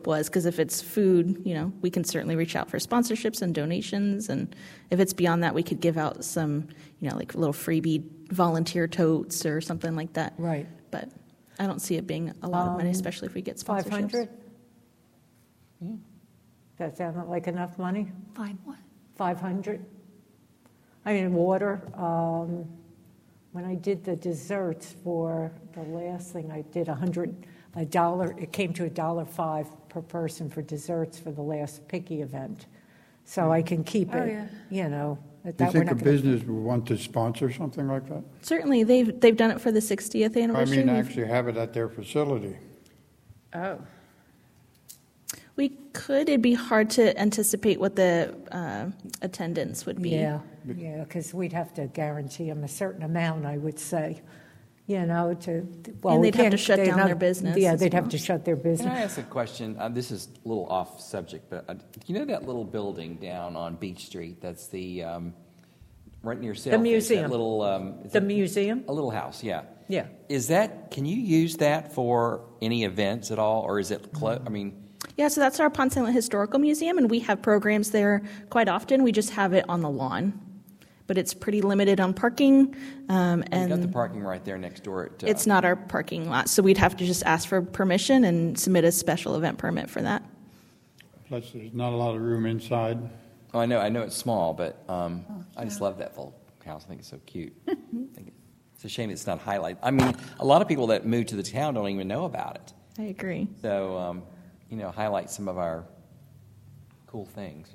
scope was, because if it's food, we can certainly reach out for sponsorships and donations, and if it's beyond that, we could give out some, like little freebie volunteer totes or something like that. Right. But I don't see it being a lot of money, especially if we get sponsorships. 500? Does that sound like enough money? 500? I mean, water. When I did the desserts for the last thing, I did $100. It came to $1.05 per person for desserts for the last Picky event. So I can keep it, Do you think a business would want to sponsor something like that? Certainly, they've done it for the 60th anniversary. I mean, actually have it at their facility. Oh. We could. It'd be hard to anticipate what the attendance would be. Yeah, because we'd have to guarantee them a certain amount, I would say, well, and they'd have to shut down their business. Yeah, they'd have to shut their business. Can I ask a question? This is a little off subject, but that little building down on Beach Street? That's the right near Sailfish. The museum. That little museum. A little house, yeah. Yeah. Can you use that for any events at all, or is it closed? I mean. Yeah, so that's our Ponce Inlet Historical Museum, and we have programs there quite often. We just have it on the lawn, but it's pretty limited on parking. And you got the parking right there next door. It's not our parking lot, so we'd have to just ask for permission and submit a special event permit for that. Plus, there's not a lot of room inside. Oh, I know it's small, but I just love that little house. I think it's so cute. It's a shame it's not highlighted. I mean, a lot of people that move to the town don't even know about it. I agree. So, highlight some of our cool things,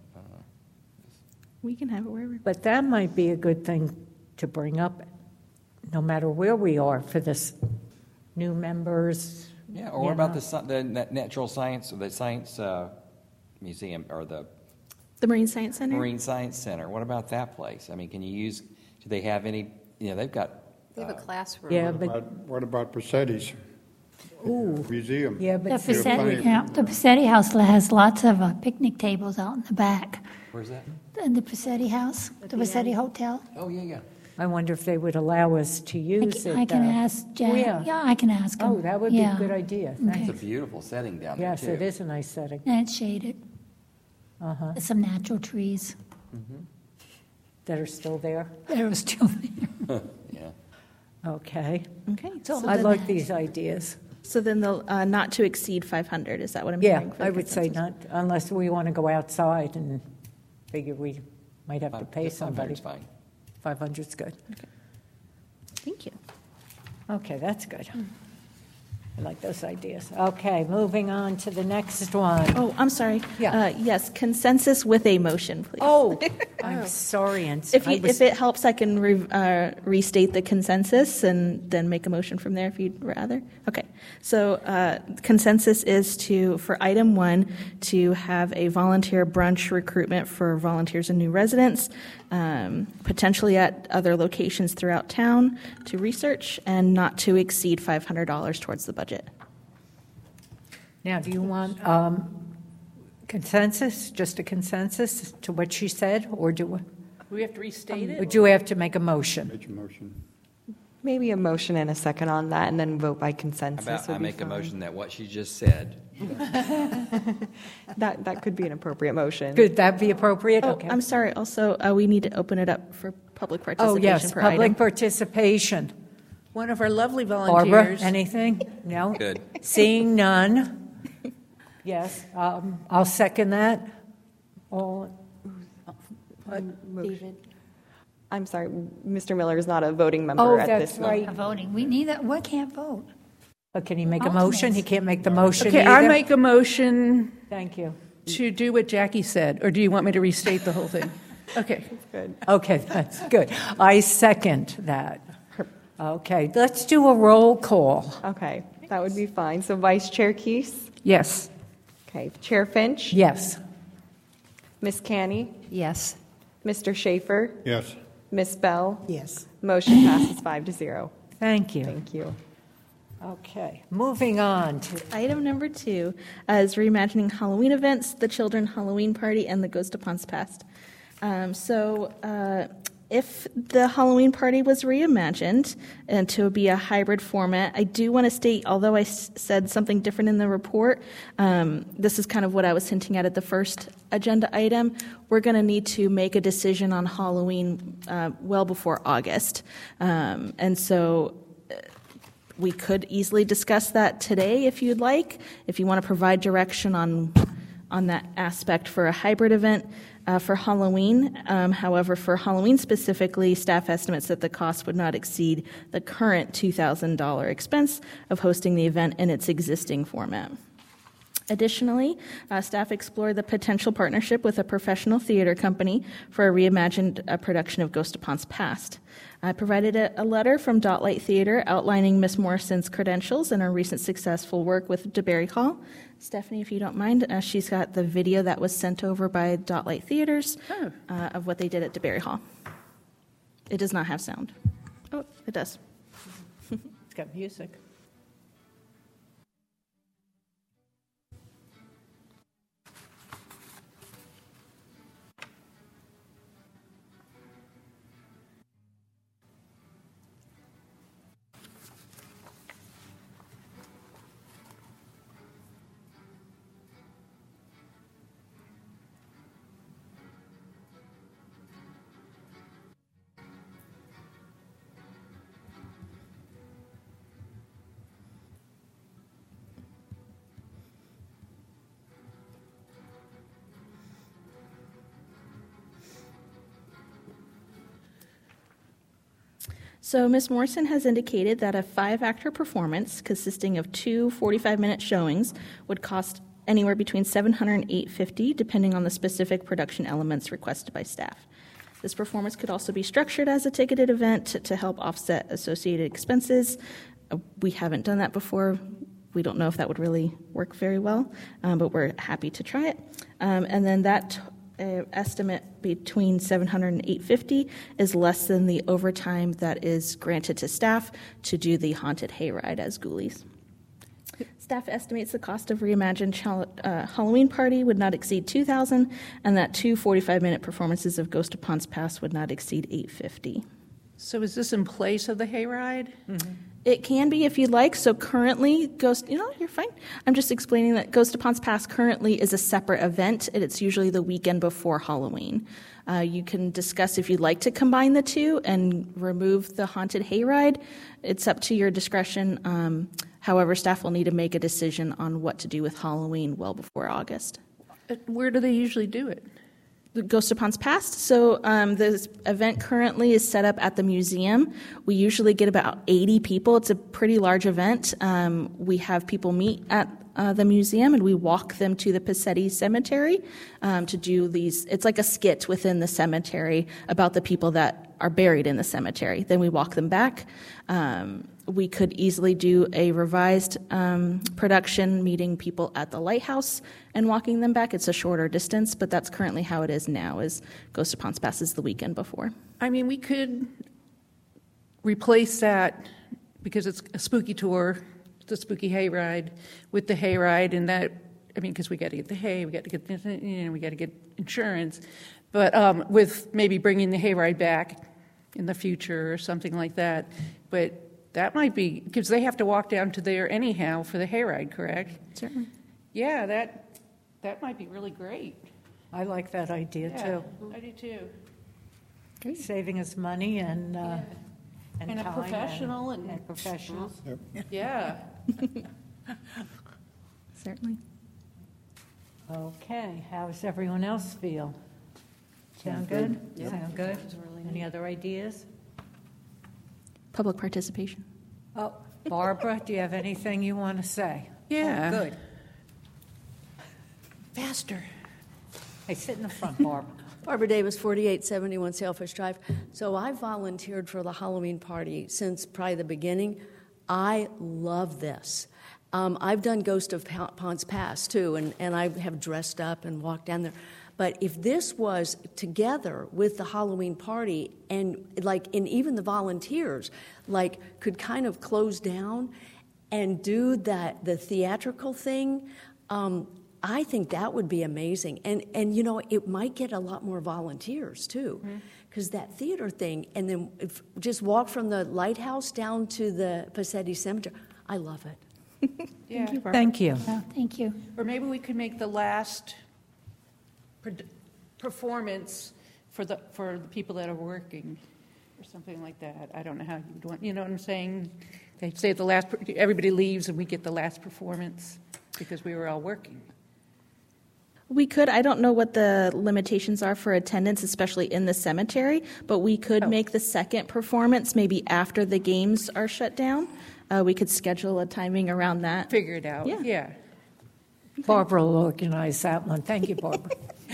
We can have it wherever. But that might be a good thing to bring up, no matter where we are, for this new members. Yeah, or what about the natural science or the science museum or the Marine Science Center? Marine Science Center. What about that place? I mean, do they have any, they've got. They have a classroom. Yeah, but What about Persetti's? Museum. yeah, but The Passetti House has lots of picnic tables out in the back. Where's that? In the Passetti House, the Passetti Hotel. Oh, yeah. I wonder if they would allow us to use it. I can ask Jack. Yeah. Yeah, I can ask him. Oh, that would be a good idea. It's a beautiful setting down there, Yes, too. it is a nice setting. And it's shaded. Some natural trees That are still there. that are still there. Yeah. Okay. Okay. I like these ideas. So then the not to exceed 500, is that what I'm hearing? Yeah, for I the would say consensus? not, unless we want to go outside and figure we might have to pay somebody. 500's fine. 500's good. Thank you. Okay, that's good. I like those ideas. Okay, moving on to the next one. Oh, I'm sorry. Yeah. Yes, consensus with a motion, please. Oh, I'm sorry. And If it helps, I can restate the consensus and then make a motion from there if you'd rather. Okay. So consensus is for item 1, to have a volunteer brunch recruitment for volunteers and new residents, potentially at other locations throughout town to research, and not to exceed $500 towards the budget. Now, do you want consensus, just a consensus to what she said, or do We have to restate or it? do we have to make a motion? Make a motion. Maybe a motion and a second on that, and then vote by consensus. How about would I be make a fine. motion that what she just said. That could be an appropriate motion. Could that be appropriate? Oh, Okay. I'm sorry. Also, we need to open it up for public participation. Oh, yes, per public item. participation. One of our lovely Barbara, volunteers. anything? No? Good. Seeing none? Yes, I'll second that. All, David. I'm sorry, Mr. Miller is not a voting member oh, at that's this moment. right. Voting. We need that. We can't vote. Can he make a motion? He can't make the motion Okay, either? I make a motion Thank you. to do what Jackie said, or do you want me to restate the whole thing? Okay. Good. Okay, that's good. I second that. Okay, let's do a roll call. Okay, that would be fine. So Vice Chair Keese? Yes. Okay, Chair Finch? Yes. Ms. Canny? Yes. Mr. Schaefer? Yes. Ms. Bell? Yes. Motion passes 5-0. Thank you. Thank you. Okay, moving on to Item number 2 is reimagining Halloween events, the Children Halloween Party, and the Ghost of Ponce Past. If the Halloween party was reimagined and to be a hybrid format, I do want to state, although I said something different in the report, this is kind of what I was hinting at the first agenda item. We're going to need to make a decision on Halloween well before August. And so we could easily discuss that today if you'd like, if you want to provide direction on that aspect for a hybrid event. For Halloween. However, for Halloween specifically, staff estimates that the cost would not exceed the current $2,000 expense of hosting the event in its existing format. Additionally, staff explored the potential partnership with a professional theater company for a reimagined production of Ghost of Ponce Past. I provided a letter from Dotlight Theater outlining Miss Morrison's credentials and her recent successful work with DeBerry Hall. Stephanie, if you don't mind, she's got the video that was sent over by Dotlight Theaters of what they did at DeBerry Hall. It does not have sound. Oh, it does. It's got music. So Ms. Morrison has indicated that a 5-actor performance consisting of 2 45-minute showings would cost anywhere between $700 and $850, depending on the specific production elements requested by staff. This performance could also be structured as a ticketed event to help offset associated expenses. We haven't done that before. We don't know if that would really work very well, but we're happy to try it. And then that estimate between $700 and $850 is less than the overtime that is granted to staff to do the haunted hayride as ghoulies. Staff estimates the cost of reimagined Halloween party would not exceed $2,000, and that 2 45-minute performances of Ghost of Ponce Past would not exceed $850. So is this in place of the hayride? Mm-hmm. It can be if you'd like. So currently, you're fine. I'm just explaining that Ghost of Ponce Past currently is a separate event, and it's usually the weekend before Halloween. You can discuss if you'd like to combine the two and remove the haunted hayride. It's up to your discretion. However, staff will need to make a decision on what to do with Halloween well before August. Where do they usually do it? The Ghost of Ponce Past. So this event currently is set up at the museum. We usually get about 80 people. It's a pretty large event. We have people meet at the museum, and we walk them to the Pacetti Cemetery to do these. It's like a skit within the cemetery about the people that are buried in the cemetery. Then we walk them back. We could easily do a revised production, meeting people at the lighthouse and walking them back. It's a shorter distance, but that's currently how it is now, is Ghost of Ponce Past is the weekend before. I mean, we could replace that, because it's a spooky tour, the spooky hayride, with the hayride, and that, I mean, because we got to get the hay, we got to get, we got to get insurance, but with maybe bringing the hayride back in the future or something like that. But that might be, because they have to walk down to there anyhow for the hayride, correct? Certainly. Yeah, that might be really great. I like that idea, too. I do too. Great. Saving us money and And a time professional and professionals. Yeah. Certainly. Okay, how does everyone else feel? Sound good? Sound good? Any other ideas? Public participation. Oh, Barbara, do you have anything you want to say? Yeah. Oh, good. Faster. Hey, sit in the front, Barbara. Barbara Davis, 4871 Sailfish Drive. So I volunteered for the Halloween party since probably the beginning. I love this. I've done Ghost of Ponce Past, too, and I have dressed up and walked down there. But if this was together with the Halloween party, and even the volunteers, could kind of close down and do the theatrical thing, I think that would be amazing. And it might get a lot more volunteers, too. because that theater thing, and then just walk from the lighthouse down to the Pacetti Cemetery. I love it. Yeah. Thank you. Thank you. Or maybe we could make the last performance for the people that are working, or something like that. I don't know how you'd want. You know what I'm saying? They say everybody leaves and we get the last performance because we were all working. We could. I don't know what the limitations are for attendance, especially in the cemetery, but we could make the second performance maybe after the games are shut down. We could schedule a timing around that. Figure it out. Yeah. Barbara will organize that one. Thank you, Barbara.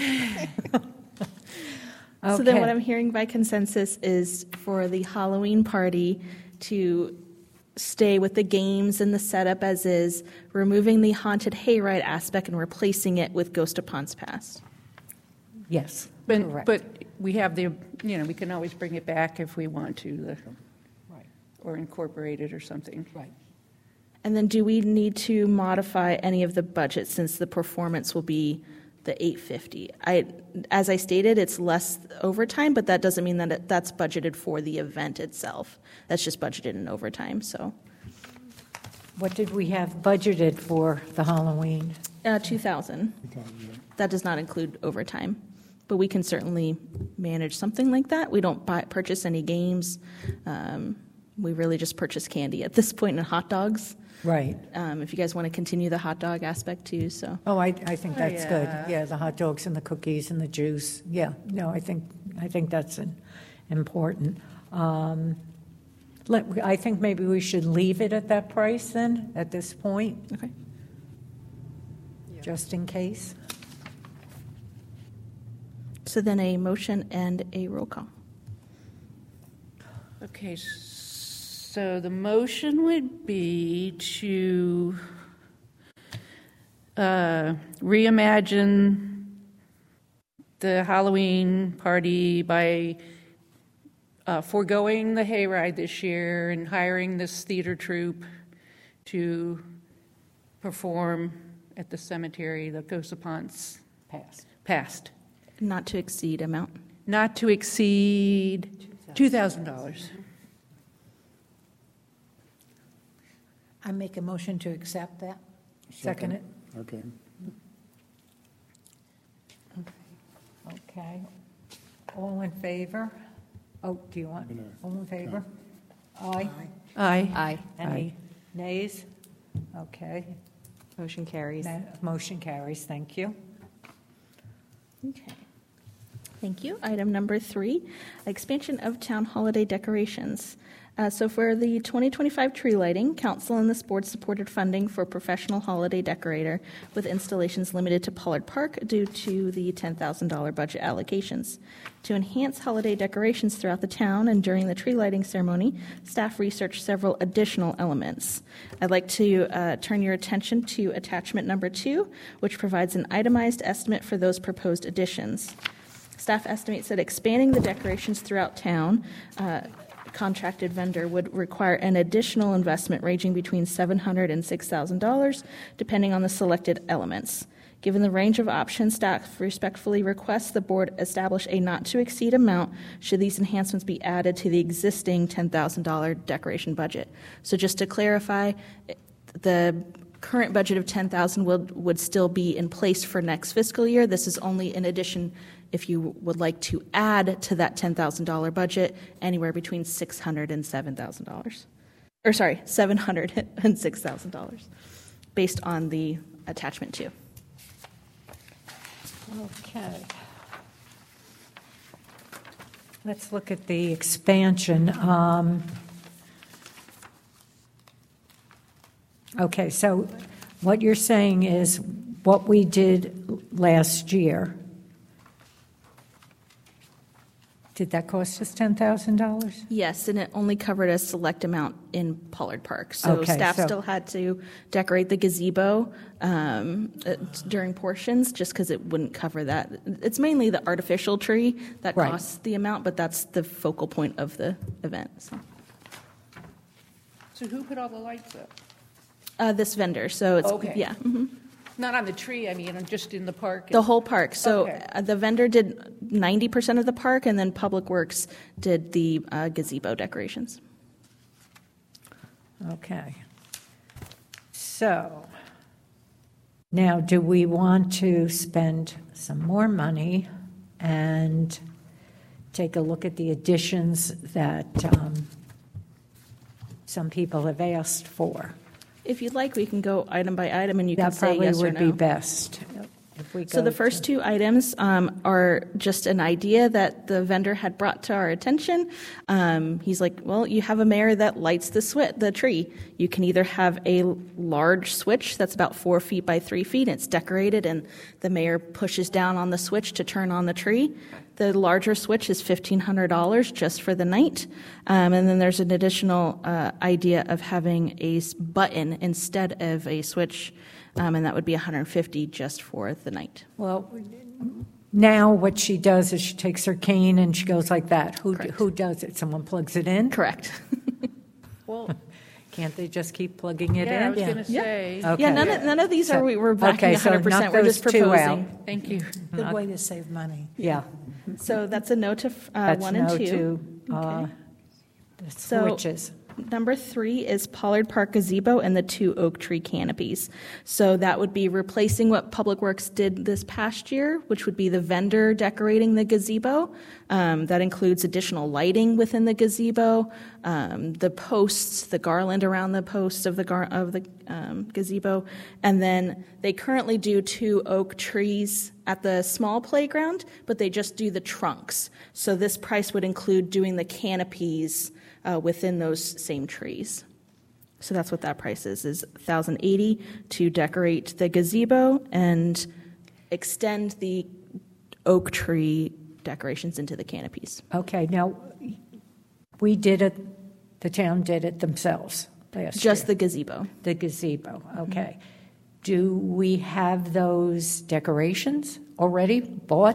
So then what I'm hearing by consensus is for the Halloween party to stay with the games and the setup as is, removing the haunted hayride aspect and replacing it with Ghost of Ponce Past. Yes, But we have we can always bring it back if we want to, Right. or incorporate it or something. Right. And then do we need to modify any of the budget since the performance will be the $850? As I stated, it's less overtime, but that doesn't mean that that's budgeted for the event itself. That's just budgeted in overtime. So, What did we have budgeted for the Halloween? $2,000. That does not include overtime, but we can certainly manage something like that. We don't purchase any games. We really just purchase candy at this point and hot dogs. Right. If you guys want to continue the hot dog aspect too, so. Oh, I think that's good. yeah. Yeah, the hot dogs and the cookies and the juice. Yeah, no, I think that's important. I think maybe we should leave it at that price then, at this point, Okay. just in case. So then a motion and a roll call. Okay, so the motion would be to reimagine the Halloween party by foregoing the hayride this year and hiring this theater troupe to perform at the cemetery, the Ghost of Ponce Past. Not to exceed amount. Not to exceed $2,000. I make a motion to accept that. Second it. Okay. Okay. All in favor? Oh, do you want, all in favor? Aye. Aye. Aye. Any nays? Okay. Motion carries. Motion carries, thank you. Okay. Thank you. Item number 3, expansion of town holiday decorations. So for the 2025 tree lighting, council and this board supported funding for professional holiday decorator with installations limited to Pollard Park due to the $10,000 budget allocations. To enhance holiday decorations throughout the town and during the tree lighting ceremony, staff researched several additional elements. I'd like to turn your attention to attachment number 2, which provides an itemized estimate for those proposed additions. Staff estimates that expanding the decorations throughout town, contracted vendor would require an additional investment ranging between $700 and $6,000, depending on the selected elements. Given the range of options, staff respectfully requests the board establish a not-to-exceed amount should these enhancements be added to the existing $10,000 decoration budget. So just to clarify, the current budget of $10,000 would still be in place for next fiscal year. This is only in addition if you would like to add to that $10,000 budget anywhere between $600 and $7,000. Or sorry, $700 and $6,000 based on the attachment 2. Okay. Let's look at the expansion. Okay, so what you're saying is what we did last year, did that cost us $10,000? Yes, and it only covered a select amount in Pollard Park. So Okay, staff so- still had to decorate the gazebo during portions just because it wouldn't cover that. It's mainly the artificial tree that Right. costs the amount, but that's the focal point of the event. So who put all the lights up? This vendor, so it's, Okay. yeah. Mhm. Not on the tree, I mean, just in the park. The whole park. So Okay. the vendor did 90% of the park, and then Public Works did the gazebo decorations. Okay. So, now do we want to spend some more money and take a look at the additions that some people have asked for? If you'd like, we can go item by item, and you can That say probably yes or would no. be best. If we So go the first to- two items are just an idea that the vendor had brought to our attention. He's like, well, you have a mayor that lights the tree. You can either have a large switch that's about 4 feet by 3 feet, and it's decorated, and the mayor pushes down on the switch to turn on the tree. The larger switch is $1,500 just for the night. And then there's an additional idea of having a button instead of a switch, and that would be $150 just for the night. Well, now what she does is she takes her cane and she goes like that. Correct. Who does it? Someone plugs it in? Correct. Well, Can't they just keep plugging it yeah, I in? was going to say, Okay. Yeah, none of these are we're backing Okay, so 100%. knock We're just those two out. proposing. thank you. Good way to save money. Yeah. So that's a no to That's 1 and no 2. to Okay. the So- switches. Number 3 is Pollard Park gazebo and the 2 oak tree canopies. So that would be replacing what Public Works did this past year, which would be the vendor decorating the gazebo. That includes additional lighting within the gazebo, the posts, the garland around the posts of the gazebo, and then they currently do 2 oak trees at the small playground, but they just do the trunks. So this price would include doing the canopies within those same trees. So that's what that price is $1,080 to decorate the gazebo and extend the oak tree decorations into the canopies. Okay, now, we did it, the town did it themselves last year. Just the gazebo. The gazebo, okay. Do we have those decorations already bought?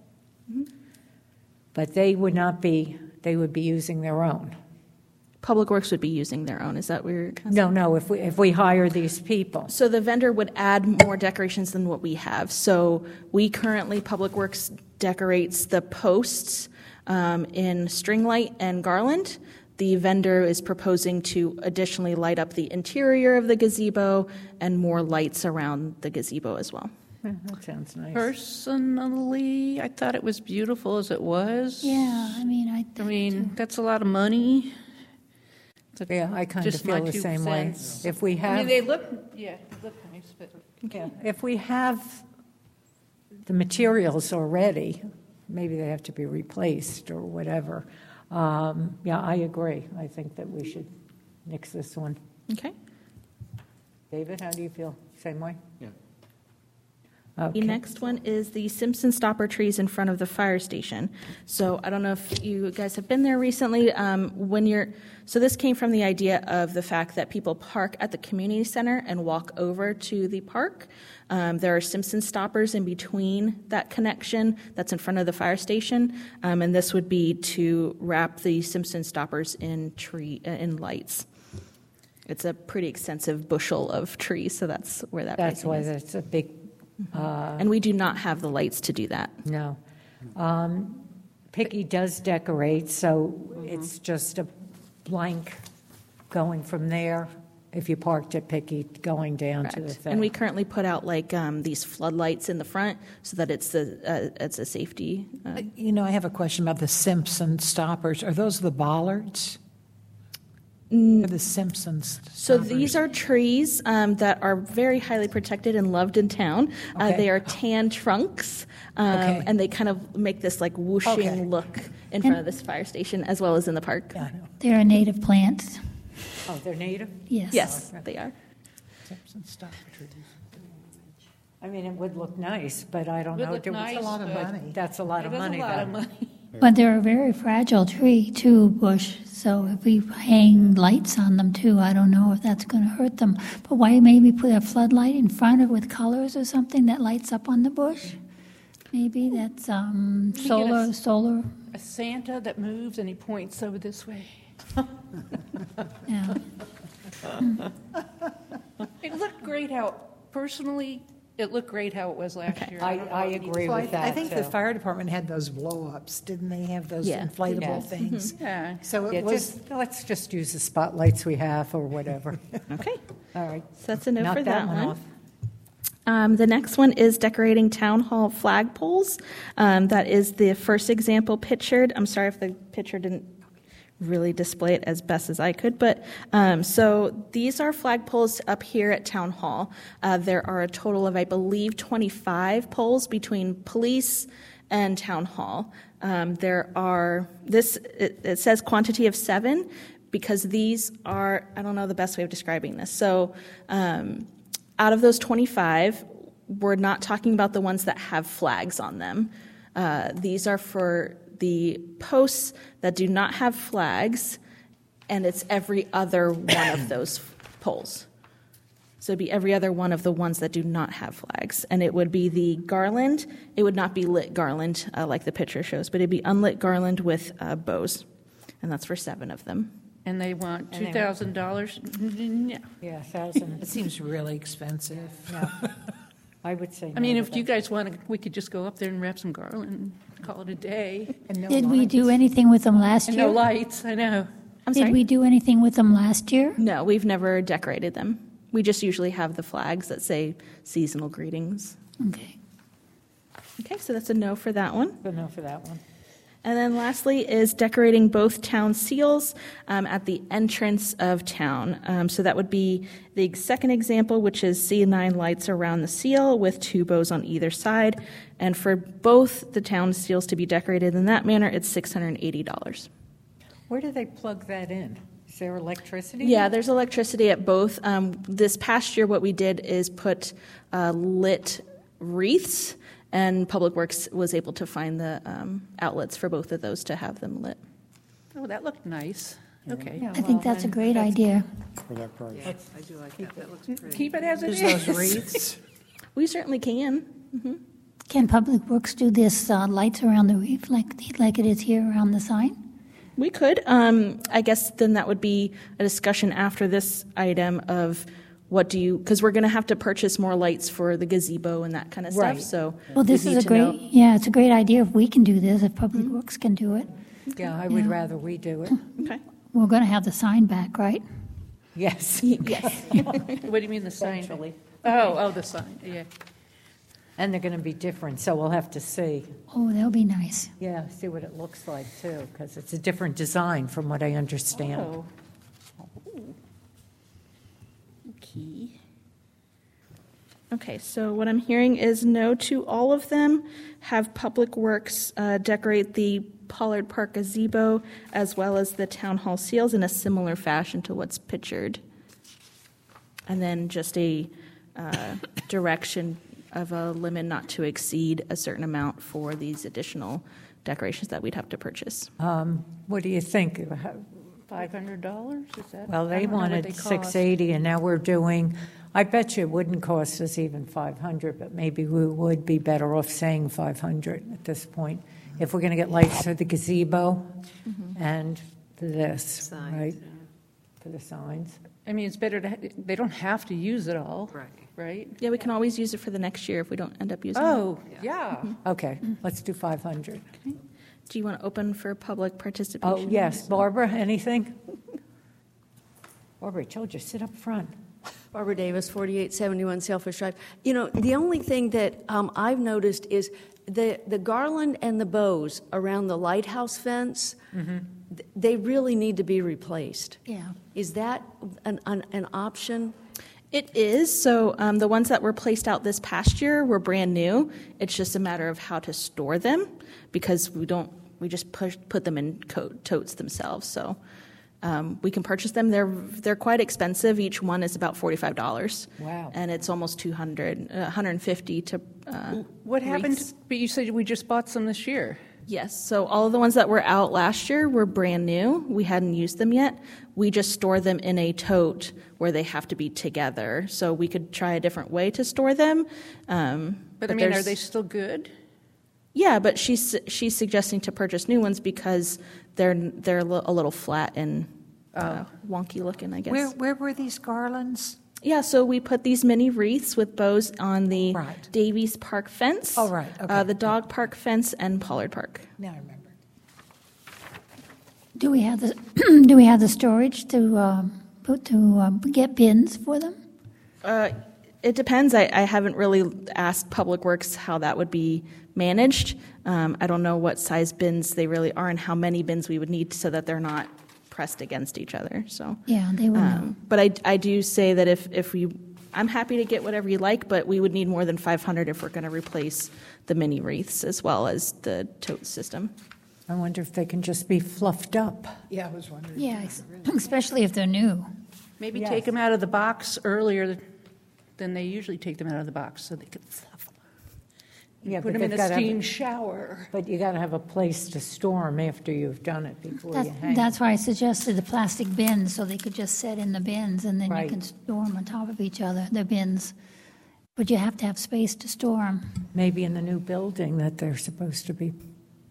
But they would not be, they would be using their own. Public Works would be using their own. Is that what you're asking? No, if we hire these people. So the vendor would add more decorations than what we have. So we currently, Public Works decorates the posts in string light and garland. The vendor is proposing to additionally light up the interior of the gazebo and more lights around the gazebo as well. Yeah, that sounds nice. Personally, I thought it was beautiful as it was. Yeah, I mean, That's a lot of money. Yeah, I kind of Just my feel the 2 same way. cents. If we I have, mean, they look nice, but yeah, if we have the materials already, maybe they have to be replaced or whatever. Yeah, I agree. I think that we should nix this one. Okay. David, how do you feel? Same way? Yeah. Okay. The next one is the Simpson stopper trees in front of the fire station. So I don't know if you guys have been there recently. So this came from the idea of the fact that people park at the community center and walk over to the park. There are Simpson stoppers in between that connection that's in front of the fire station, and this would be to wrap the Simpson stoppers in lights. It's a pretty extensive bushel of trees, so that's where that That's pricing why is. that's a big, And we do not have the lights to do that. no. Picky does decorate, so it's just a blank going from there, if you parked at Picky, going down to the Correct. thing. And we currently put out like these floodlights in the front so that it's a safety. I have a question about the Simpson stoppers. Are those the bollards? Or the Simpsons So stoppers? these are trees that are very highly protected and loved in town. Okay. They are tan trunks, Okay. and they kind of make this like whooshing Okay. look in front of this fire station as well as in the park. Yeah, I know. they're a native plant. Oh, they're native? Yes. Yes, they are. Simpson stopper trees. I mean, it would look nice, but I don't Would know. look nice, That's a lot of but money. That's a lot of it is money, a lot though. of money. But they're a very fragile tree, too, bush. So if we hang lights on them, too, I don't know if that's going to hurt them. But why maybe put a floodlight in front of with colors or something that lights up on the bush? Maybe that's solar. A Santa that moves and he points over this way. Yeah. It looked great out. Personally, It looked great how it was last year. I agree Well, with that, I think the too. fire department had those blow-ups, didn't they have those Yeah. inflatable Yes. things? Yeah. So Yeah, it was, let's just use the spotlights we have or whatever. Okay, All right. so that's a no Knock for that one. off. The next one is decorating town hall flagpoles. That is the first example pictured. I'm sorry if the picture didn't really display it as best as I could, but so these are flagpoles up here at Town Hall. There are a total of, I believe, 25 poles between police and Town Hall. It says quantity of 7 because these are, I don't know the best way of describing this. So out of those 25, we're not talking about the ones that have flags on them. These are for the posts that do not have flags, and it's every other one of those poles. So it'd be every other one of the ones that do not have flags. And it would be the garland. It would not be lit garland like the picture shows, but it'd be unlit garland with bows. And that's for 7 of them. And they want And they- $2,000? No. Yeah, 1,000. it seems really expensive. No. I would say no. I mean, to if you that. guys want to, we could just go up there and wrap some garland and call it a day. And no Did we lights. do anything with them last And no year? lights, I know. I'm Did sorry? we do anything with them last year? No, we've never decorated them. We just usually have the flags that say seasonal greetings. Okay. Okay, so that's a no for that one. So no for that one. And then lastly is decorating both town seals at the entrance of town. So that would be the second example, which is C9 lights around the seal with 2 bows on either side. And for both the town seals to be decorated in that manner, it's $680. Where do they plug that in? Is there electricity? Yeah, there's electricity at both. This past year, what we did is put lit wreaths, and Public Works was able to find the outlets for both of those to have them lit. Oh, that looked nice. Okay. Yeah, I think well, that's a then great idea. For that price. Keep it as it There's is. those wreaths. We certainly can. Can Public Works do this lights around the reef like it is here around the sign? We could. I guess then that would be a discussion after this item of what do you, because we're going to have to purchase more lights for the gazebo and that kind of Right. stuff. So Well, this we is need a to know- great, yeah, it's a great idea if we can do this, if Public Works can do it. Yeah, I would Yeah. rather we do it. Okay. We're going to have the sign back, right? Yes. Yes. What do you mean the sign? Eventually. Oh, the sign, yeah. And they're going to be different, so we'll have to see. Oh, that'll be nice. Yeah, see what it looks like, too, because it's a different design from what I understand. Oh. Okay. Okay, so what I'm hearing is no to all of them. Have Public Works decorate the Pollard Park gazebo as well as the town hall seals in a similar fashion to what's pictured. And then just a direction of a limit not to exceed a certain amount for these additional decorations that we'd have to purchase. What do you think? $500, is that? Well, I they don't know what wanted they cost. 680, and now we're doing, I bet you it wouldn't cost us even 500, but maybe we would be better off saying 500 at this point. If we're going to get lights for the gazebo and for this, right? For the signs. I mean, it's better to, they don't have to use it all, right? Yeah, we can always use it for the next year if we don't end up using it. Oh, yeah. Okay, let's do 500. Do you want to open for public participation? Oh, yes. Barbara, anything? Barbara, I told you, sit up front. Barbara Davis, 4871 Sailfish Drive. You know, the only thing that I've noticed is the garland and the bows around the lighthouse fence, they really need to be replaced. Yeah. Is that an option? It is. So the ones that were placed out this past year were brand new. It's just a matter of how to store them because we just put them in totes themselves. So we can purchase them. They're quite expensive. Each one is about $45. Wow. And it's almost $150 to. What happened, wreaths. but you said we just bought some this year. Yes. So all of the ones that were out last year were brand new. We hadn't used them yet. We just store them in a tote where they have to be together. So we could try a different way to store them. But I mean, are there's- they still good? Yeah, but she's suggesting to purchase new ones because they're a little flat and wonky looking, I guess. Where were these garlands? Yeah, so we put these mini wreaths with bows on the Right. Davies Park fence. Oh, right, okay. The dog park fence and Pollard Park. Now I remember. Do we have the do we have the storage to get bins for them? It depends. I haven't really asked Public Works how that would be managed. I don't know what size bins they really are and how many bins we would need so that they're not pressed against each other. So Yeah, they will know. but I do say that if we, I'm happy to get whatever you like, but we would need more than 500 if we're going to replace the mini wreaths as well as the tote system. I wonder if they can just be fluffed up. Yeah, I was wondering. Yeah, especially if they're new. Maybe Yes. take them out of the box earlier than they usually take them out of the box, so they can fluff them. Yeah, Put but them in they've a gotta have- steam shower. But you got to have a place to store them after you've done it before you hang. That's why I suggested the plastic bins, so they could just set in the bins, and then you Right. can store them on top of each other, the bins. But you have to have space to store them. Maybe in the new building that they're supposed to be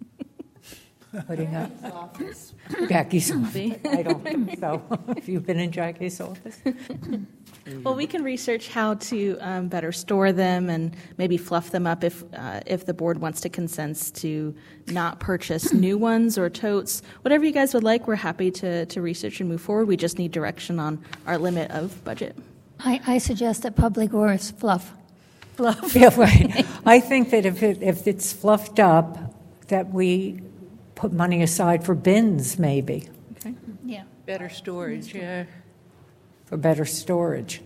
putting up. Jackie's office. I don't think so. Have you been in Jackie's office? Well, we can research how to better store them and maybe fluff them up if the board wants to consent to not purchase new ones or totes. Whatever you guys would like, we're happy to research and move forward. We just need direction on our limit of budget. I suggest that Public Works fluff. Yeah, right. I think that if it's fluffed up, that we put money aside for bins, maybe, Okay. Yeah. Better storage, yeah. for better storage.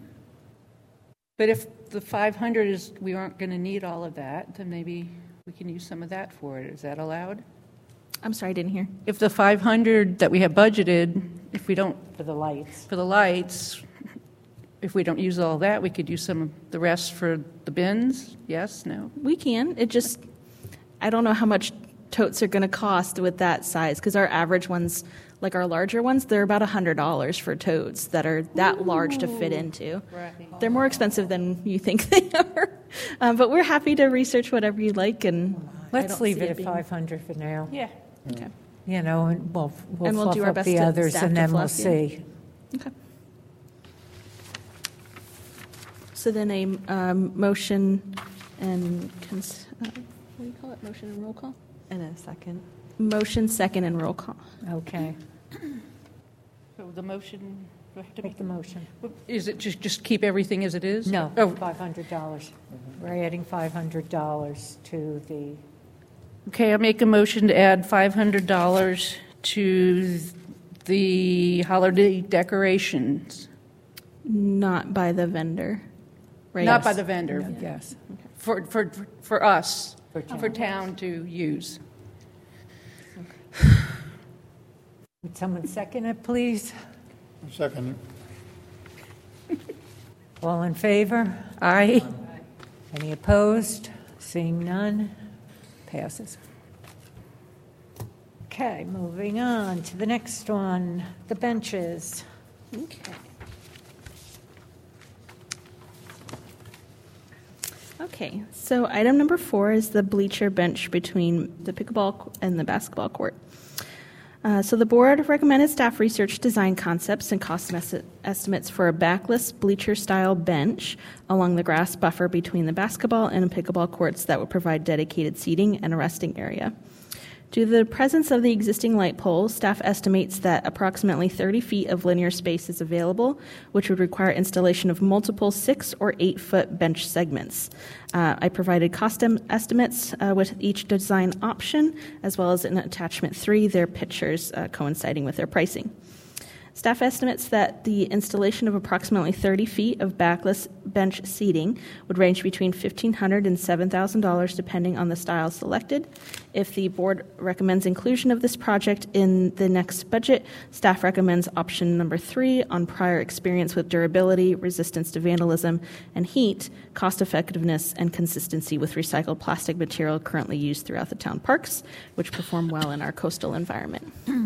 But if the 500 is, we aren't going to need all of that, then maybe we can use some of that for it. Is that allowed? I'm sorry, I didn't hear. If the 500 that we have budgeted, if we don't, For the lights. for the lights, if we don't use all that, we could use some of the rest for the bins? Yes, no? We can. It just, I don't know how much totes are going to cost with that size because our average ones, like our larger ones, they're about $100 for totes that are that large to fit into. Right. They're more expensive than you think they are. But we're happy to research whatever you like. And I Let's don't leave see it at being- 500 for now. Yeah. Okay. You know, and we'll And we'll fluff do our up best the to others, staff and to then we'll fluff, yeah. see. Okay. So then a motion and, what do you call it? Motion and roll call? In a second. Motion, second, and roll call. Okay, So the motion, do I have to make the motion. Is it just keep everything as it is? No, Oh, $500. We're adding $500 to the, okay, I make a motion to add $500 to the holiday decorations. Not by the vendor, right? Not by the vendor, yes. for us, For town. for town to use. Would someone second it, please? Second, All in favor? Aye. Any opposed? Seeing none, passes. Okay, moving on to the next one, the benches. Okay. Okay, so item number 4 is the bleacher bench between the pickleball and the basketball court. So the board recommended staff research design concepts and cost estimates for a backless bleacher-style bench along the grass buffer between the basketball and pickleball courts that would provide dedicated seating and a resting area. Due to the presence of the existing light pole, staff estimates that approximately 30 feet of linear space is available, which would require installation of multiple 6 or 8 foot bench segments. I provided cost estimates with each design option, as well as in attachment 3, their pictures coinciding with their pricing. Staff estimates that the installation of approximately 30 feet of backless bench seating would range between $1,500 and $7,000 depending on the style selected. If the board recommends inclusion of this project in the next budget, staff recommends option number 3 on prior experience with durability, resistance to vandalism and heat, cost effectiveness, and consistency with recycled plastic material currently used throughout the town parks, which perform well in our coastal environment.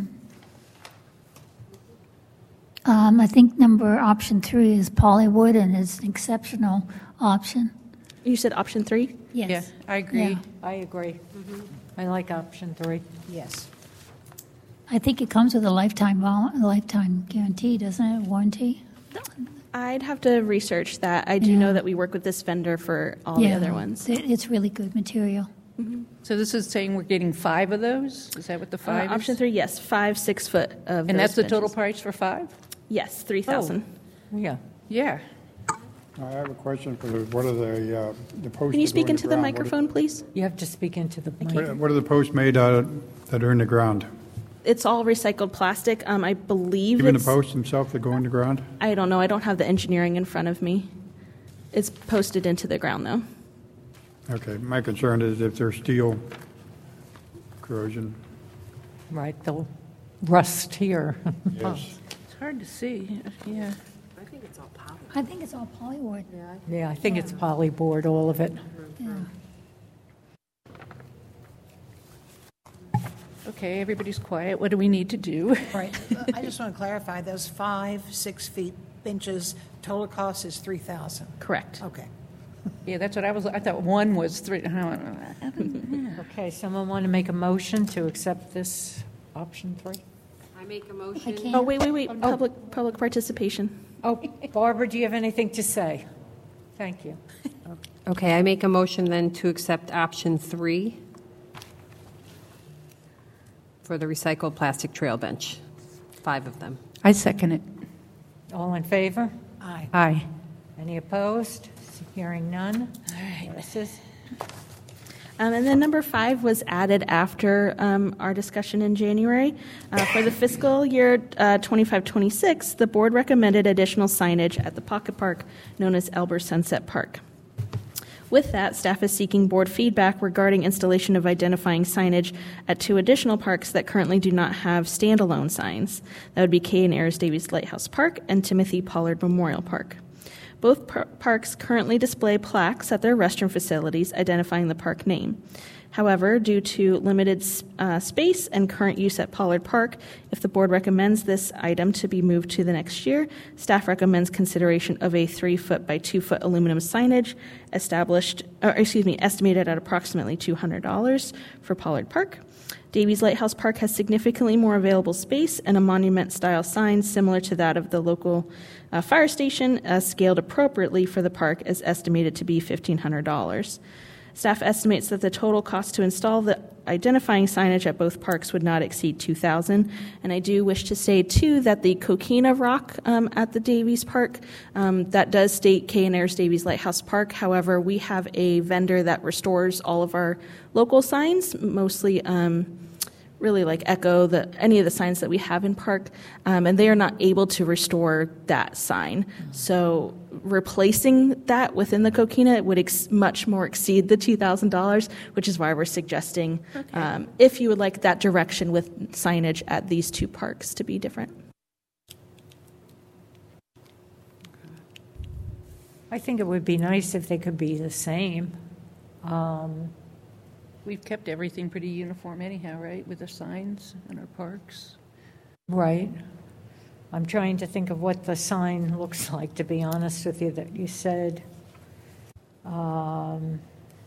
I think option 3 is Pollywood, and it's an exceptional option. You said option 3? Yes. Yeah, I agree. Yeah. I agree. I like option 3. Yes. I think it comes with a lifetime guarantee, doesn't it? Warranty? I'd have to research that. I do Yeah. know that we work with this vendor for all the other ones. It's really good material. So this is saying we're getting 5 of those? Is that what the 5 is? Option 3, yes, 5 6-foot of And those that's the total benches. price for 5? Yes, 3,000. Yeah. Yeah. I have a question for what are the posts? Can you that go speak in the into the ground? microphone, please? You have to speak into the mic. What are the posts made out of that are in the ground? It's all recycled plastic. I believe Even the it's, posts themselves that go in the ground? I don't know. I don't have the engineering in front of me. It's posted into the ground, though. Okay, my concern is if there's steel corrosion. Right, they'll rust here. Yes. It's hard to see. Yeah. I think it's all polywood. Yeah, I think it's polyboard, all of it. Yeah. Okay, everybody's quiet. What do we need to do? Right. I just want to clarify, those 5 6-foot benches, total cost is $3,000. Correct. Okay. Yeah, that's what I thought 1 was 3. Okay, someone want to make a motion to accept this option 3? I make a I motion. can't. Oh, wait. Public participation. Oh, Barbara, do you have anything to say? Thank you. Okay, I make a motion then to accept option 3 for the recycled plastic trail bench. 5 of them. I second it. All in favor? Aye. Aye. Any opposed? Hearing none? All right. Passes. And then number 5 was added after our discussion in January. For the fiscal year 25-26, the board recommended additional signage at the pocket park known as Elber Sunset Park. With that, staff is seeking board feedback regarding installation of identifying signage at 2 additional parks that currently do not have standalone signs. That would be Kay and Ayers Davies Lighthouse Park and Timothy Pollard Memorial Park. Both parks currently display plaques at their restroom facilities identifying the park name. However, due to limited space and current use at Pollard Park, if the board recommends this item to be moved to the next year, staff recommends consideration of a 3-foot by 2-foot aluminum signage estimated at approximately $200 for Pollard Park. Davies Lighthouse Park has significantly more available space and a monument-style sign similar to that of the local fire station, scaled appropriately for the park, is estimated to be $1,500. Staff estimates that the total cost to install the identifying signage at both parks would not exceed $2,000. And I do wish to say, too, that the Coquina Rock at the Davies Park, that does state Kay and Ayers Davies Lighthouse Park. However, we have a vendor that restores all of our local signs, mostly really like Echo, any of the signs that we have in park, and they are not able to restore that sign. So replacing that within the Coquina would much more exceed the $2,000, which is why we're suggesting if you would like that direction with signage at these 2 parks to be different. I think it would be nice if they could be the same. We've kept everything pretty uniform anyhow, right, with the signs in our parks? Right. I'm trying to think of what the sign looks like, to be honest with you, that you said. The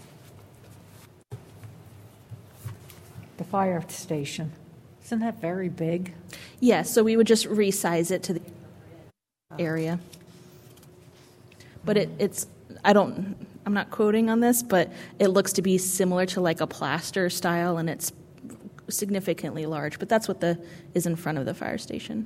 fire station. Isn't that very big? Yes, so we would just resize it to the area. But I'm not quoting on this, but it looks to be similar to like a plaster style, and it's significantly large. But that's what is in front of the fire station.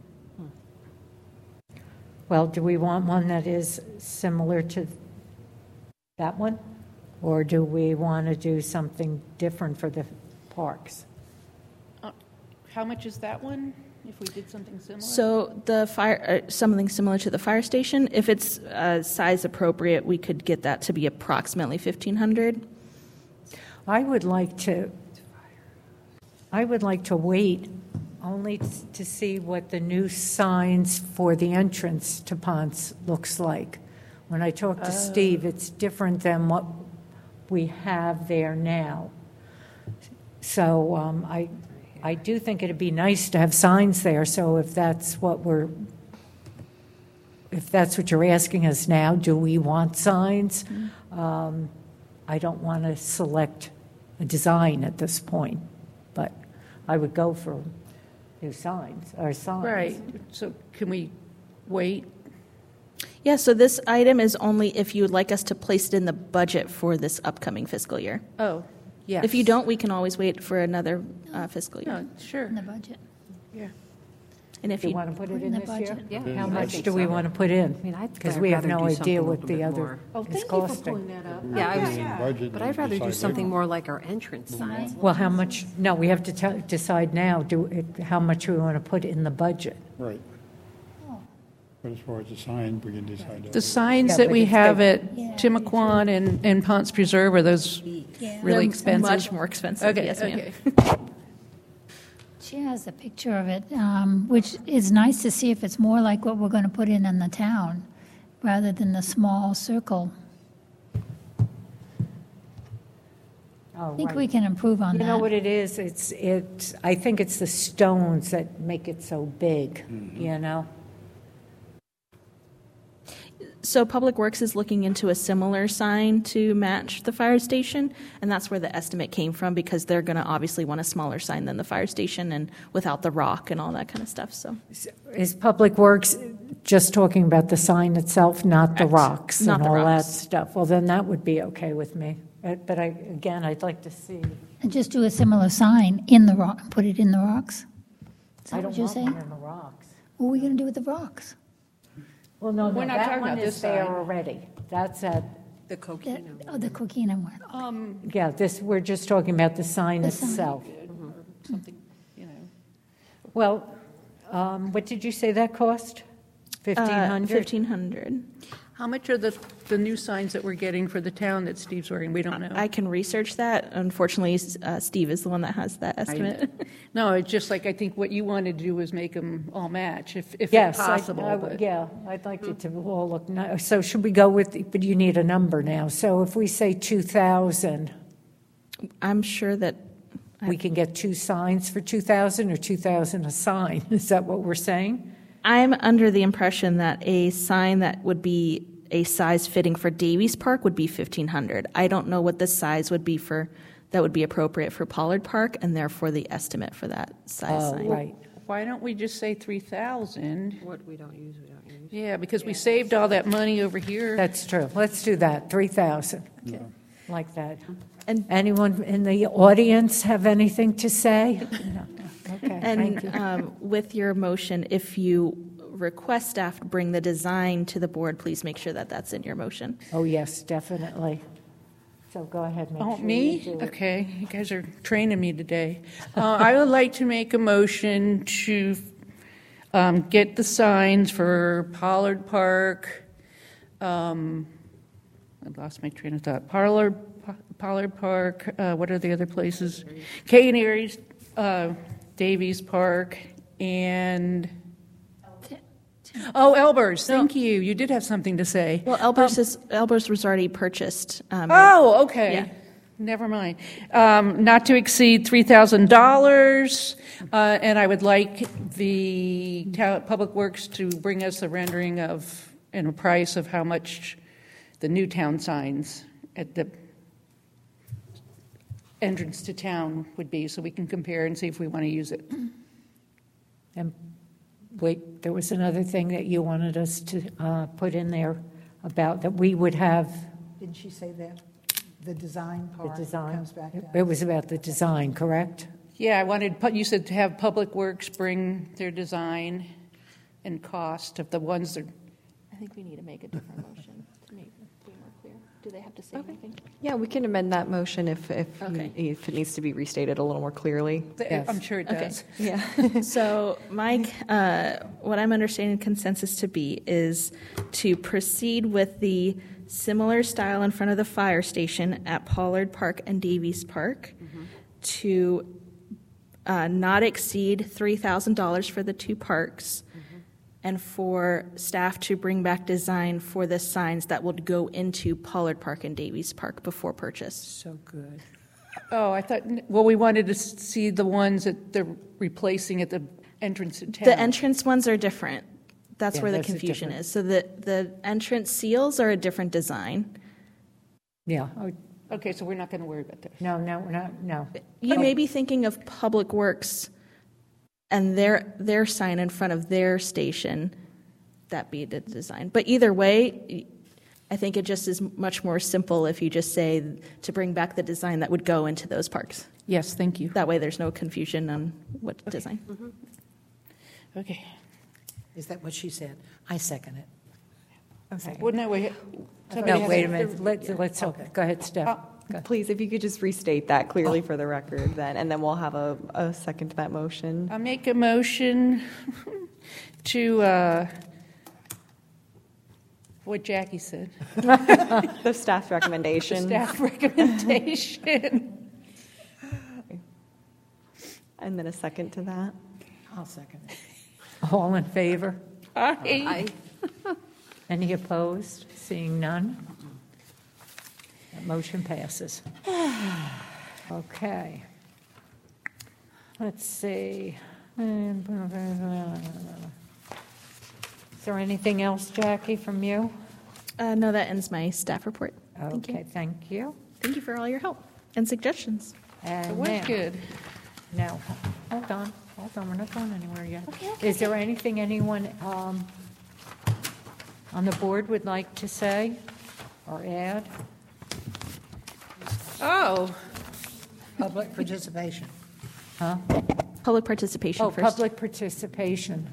Well, do we want one that is similar to that one? Or do we want to do something different for the parks? How much is that one, if we did something similar? So something similar to the fire station, if it's size appropriate, we could get that to be approximately $1,500. I would like to wait only to see what the new signs for the entrance to Ponce looks like. When I talked to Steve, it's different than what we have there now. So I do think it'd be nice to have signs there. So if that's what you're asking us now, do we want signs? Mm-hmm. I don't want to select a design at this point, but I would go for new signs or signs. Right. So can we wait Yeah, so this item is only if you would like us to place it in the budget for this upcoming fiscal year. Oh, yes. If you don't, we can always wait for another fiscal year. No, sure. In the budget. Yeah. And if Do you you want to put it in in the this year? budget. Yeah. How I much think do we so. want to put in? I mean, I'd Because we have rather no do idea something what a the little bit other more. Oh, is thank you for costing. pulling that up. Yeah, I Put was, it in budget but and I'd rather do decide something later. more like our entrance signs. Well, how much, no, we have to decide now, how much we want to put in the budget. Right. But as far as the sign, we can decide that. The signs Yeah, that but we it's have big. at Timaquan and Ponce Preserve, are those Yeah. really They're expensive? much more expensive. Okay, Yes, ma'am. okay. She has a picture of it, which is nice to see if it's more like what we're going to put in the town, rather than the small circle. Oh, I think right. we can improve on You that. know what it is? It's, I think it's the stones that make it so big, you know? So Public Works is looking into a similar sign to match the fire station, and that's where the estimate came from, because they're going to obviously want a smaller sign than the fire station and without the rock and all that kind of stuff, so. Is Public Works just talking about the sign itself, not the Correct. rocks Not and the all that rocks. stuff? Well, then that would be okay with me. But again, I'd like to see. And just do a similar sign in the rock, put it in the rocks. Is I that don't what you're want saying? one in the rocks. What are we going to do with the rocks? Well, no, We're not that talking one about is this there sign. already. That's at, The That, coquina. oh, the coquina one. yeah, we're just talking about the sign The sign. itself. Something, you know. Well, what did you say that cost? 1,500? 1,500. How much are the new signs that we're getting for the town that Steve's wearing? We don't know. I can research that. Unfortunately, Steve is the one that has that estimate. No, it's just like, I think what you wanted to do was make them all match, if Yes, possible. but- yeah, I'd like it to all look nice. So should we go with, but you need a number now. So if we say 2,000, I'm sure that we can get 2 signs for 2,000 or 2,000 a sign? Is that what we're saying? I'm under the impression that a sign that would be a size fitting for Davies Park would be 1,500. I don't know what the size would be that would be appropriate for Pollard Park, and therefore the estimate for that size sign. Right. Why don't we just say 3,000? What we don't use, we don't use. Yeah, because we saved all that money over here. That's true. Let's do that, 3,000. Like that. And- Anyone in the audience have anything to say? No. Okay, thank you. And with your motion, if you request staff to bring the design to the board, please make sure that that's in your motion. Oh, yes, definitely. So go ahead, make Oh, sure you me? do it. Okay, you guys are training me today. I would like to make a motion to get the signs for Pollard Park. I lost my train of thought. Pollard Park, what are the other places? Kay and Aries, Davies Park, and... Oh, Elbers, thank you. You did have something to say. Well, Elbers was already purchased. Oh, okay. Yeah. Never mind. Not to exceed $3,000, and I would like the Public Works to bring us a rendering of and a price of how much the new town signs at the entrance to town would be, so we can compare and see if we want to use it. And wait, there was another thing that you wanted us to put in there about that we would have Didn't she say that? The design the part design. comes back down. It was about the design, correct? Yeah, I wanted, you said to have Public Works bring their design and cost of the ones that... I think we need to make a different motion to make it more clear. Do they have to say anything? Yeah, we can amend that motion if Okay. if it needs to be restated a little more clearly. Yes. I'm sure it Okay. does. Yeah. So, Mike, what I'm understanding consensus to be is to proceed with the similar style in front of the fire station at Pollard Park and Davies Park to not exceed $3,000 for the two parks, and for staff to bring back design for the signs that would go into Pollard Park and Davies Park before purchase. So good. Oh, I thought, well, we wanted to see the ones that they're replacing at the entrance to town. The entrance ones are different. That's Yeah, where the that's a confusion different- is. So the entrance seals are a different design. Yeah. Oh, Okay, so we're not going to worry about that. no, no. You may be thinking of Public Works and their sign in front of their station. that be the design. But either way, I think it just is much more simple if you just say to bring back the design that would go into those parks. Yes, thank you. That way there's no confusion on what design. Okay. Is that what she said? I second it. Okay. Well, no, wait. No, wait a minute. Let's go ahead, Steph. Go ahead. Please, if you could just restate that clearly for the record, then, and then we'll have a second to that motion. I'll make a motion to what Jackie said. The staff recommendation. Staff recommendation. And then a second to that. I'll second it. All in favor? Aye. Any opposed? Seeing none? That motion passes. Okay. Let's see. Is there anything else, Jackie, from you? No, that ends my staff report. Thank you. Okay, thank you. Thank you for all your help and suggestions. And It was now- good. Now, hold on, we're not going anywhere yet. Is there anything anyone on the board would like to say or add? Oh, Public participation. Huh? Public participation Oh, first. public participation.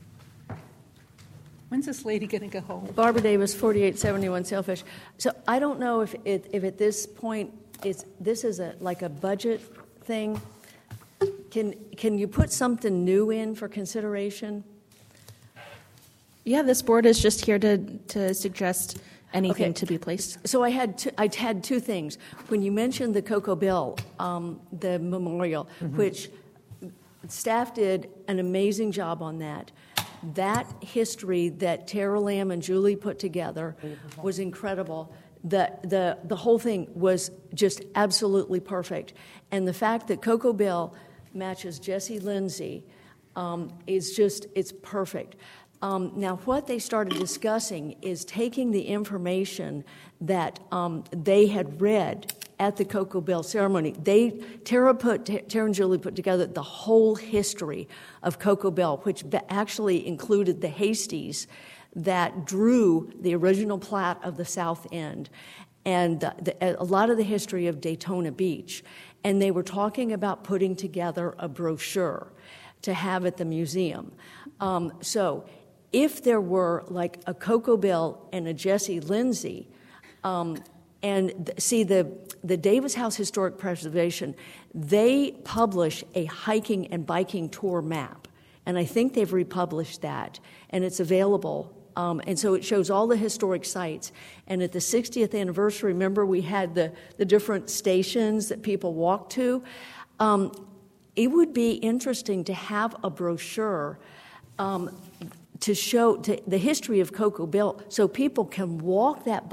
when's this lady going to go home? Barbara Davis, 4871 Sailfish. So I don't know if at this point this is like a budget thing. Can you put something new in for consideration? Yeah, this board is just here to suggest anything Okay. to be placed. So I had two things. When you mentioned the Cocoa Bill, the memorial, which staff did an amazing job on that. That history that Tara Lamb and Julie put together was incredible. The whole thing was just absolutely perfect. And the fact that Cocoa Bill matches Jesse Lindsay it's perfect. Now, what they started discussing is taking the information that they had read at the Cocoa Bill ceremony. Tara and Julie put together the whole history of Cocoa Bill, which actually included the Hasties that drew the original plat of the South End and a lot of the history of Daytona Beach. And they were talking about putting together a brochure to have at the museum. So if there were like a Cocoa Bill and a Jesse Lindsay, the Davis House Historic Preservation, they publish a hiking and biking tour map. And I think they've republished that, and it's available. And so it shows all the historic sites. And at the 60th anniversary, remember we had the different stations that people walked to? It would be interesting to have a brochure to show the history of Cocoa Bill so people can walk that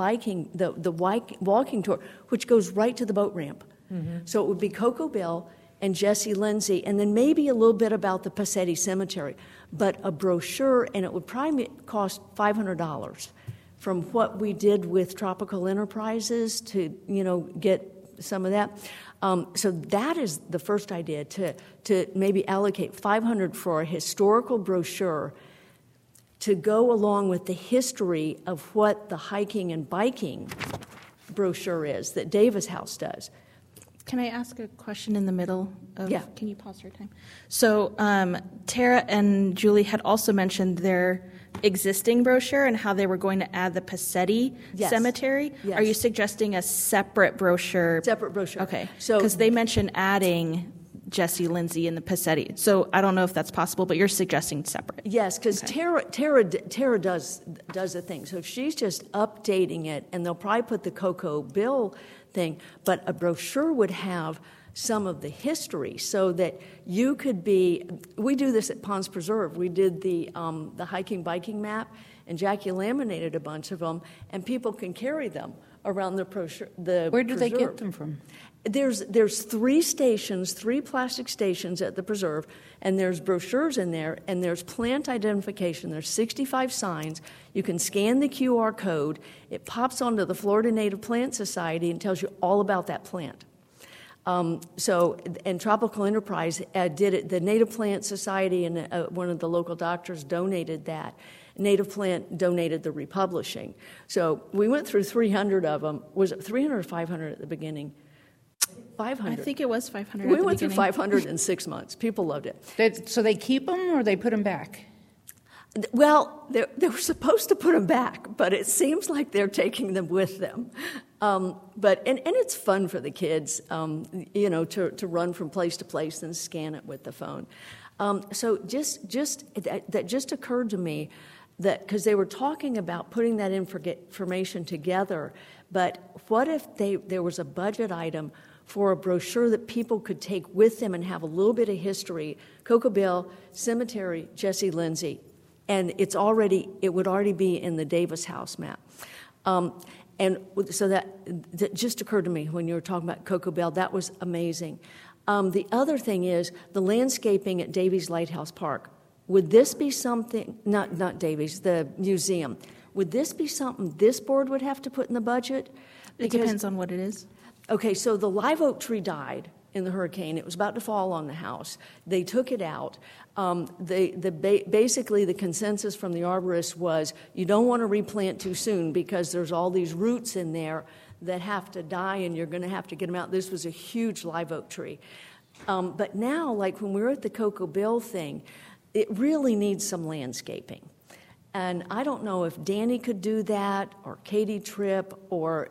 walking tour, which goes right to the boat ramp. So it would be Cocoa Bill and Jesse Lindsay, and then maybe a little bit about the Passetti Cemetery, but a brochure, and it would probably cost $500 from what we did with Tropical Enterprises to, get some of that. So that is the first idea, to maybe allocate $500 for a historical brochure to go along with the history of what the hiking and biking brochure is that Davis House does. Can I ask a question in the middle of? Yeah. Can you pause your time? So Tara and Julie had also mentioned their existing brochure and how they were going to add the Passetti Cemetery. Yes. Are you suggesting a separate brochure? Separate brochure. Okay. So because they mentioned adding Jesse Lindsay and the Passetti. So I don't know if that's possible, but you're suggesting separate. Yes, because Tara does the thing. So if she's just updating it, and they'll probably put the Cocoa Bill thing, but a brochure would have some of the history so that you could be. We do this at Ponds Preserve. We did the hiking biking map, and Jackie laminated a bunch of them, and people can carry them around the brochure. Where do they get them from? There's 3 stations, 3 plastic stations at the preserve, and there's brochures in there, and there's plant identification. There's 65 signs. You can scan the QR code. It pops onto the Florida Native Plant Society and tells you all about that plant. And Tropical Enterprise did it. The Native Plant Society and one of the local doctors donated that. Native Plant donated the republishing. So we went through 300 of them. Was it 300 or 500 at the beginning? 500. I think it was 500. We at the went through beginning. 500 in 6 months. People loved it. So they keep them or they put them back? Well, they were supposed to put them back, but it seems like they're taking them with them. But it's fun for the kids, to run from place to place and scan it with the phone. So that just occurred to me that because they were talking about putting that information together, but what if there was a budget item for a brochure that people could take with them and have a little bit of history? Cocoa Bill, Cemetery, Jesse Lindsay. And it would already be in the Davis House map. And so that just occurred to me when you were talking about Cocoa Bell. That was amazing. The other thing is the landscaping at Davies Lighthouse Park. Would this be something, not Davies, the museum, would this be something this board would have to put in the budget? It depends on what it is. Okay, so the live oak tree died in the hurricane. It was about to fall on the house. They took it out. Basically, the consensus from the arborists was you don't want to replant too soon because there's all these roots in there that have to die, and you're going to have to get them out. This was a huge live oak tree. But now, like when we were at the Cocoa Bill thing, it really needs some landscaping. And I don't know if Danny could do that, or Katie Tripp, or